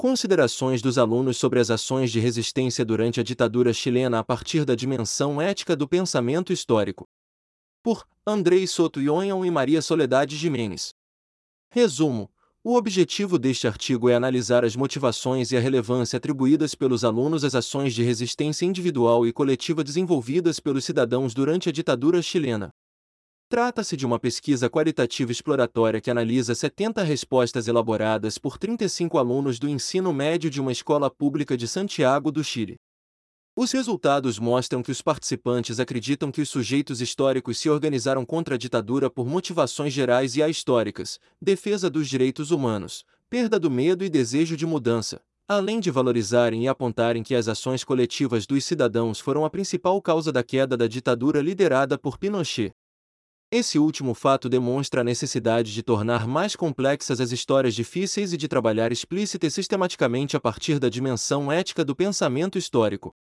Considerações dos alunos sobre as ações de resistência durante a ditadura chilena a partir da dimensão ética do pensamento histórico. Por Andrei Soto Ionhão e Maria Soledade Gimenez. Resumo: o objetivo deste artigo é analisar as motivações e a relevância atribuídas pelos alunos às ações de resistência individual e coletiva desenvolvidas pelos cidadãos durante a ditadura chilena. Trata-se de uma pesquisa qualitativa exploratória que analisa 70 respostas elaboradas por 35 alunos do ensino médio de uma escola pública de Santiago do Chile. Os resultados mostram que os participantes acreditam que os sujeitos históricos se organizaram contra a ditadura por motivações gerais e ahistóricas: defesa dos direitos humanos, perda do medo e desejo de mudança, além de valorizarem e apontarem que as ações coletivas dos cidadãos foram a principal causa da queda da ditadura liderada por Pinochet. Esse último fato demonstra a necessidade de tornar mais complexas as histórias difíceis e de trabalhar explícita e sistematicamente a partir da dimensão ética do pensamento histórico.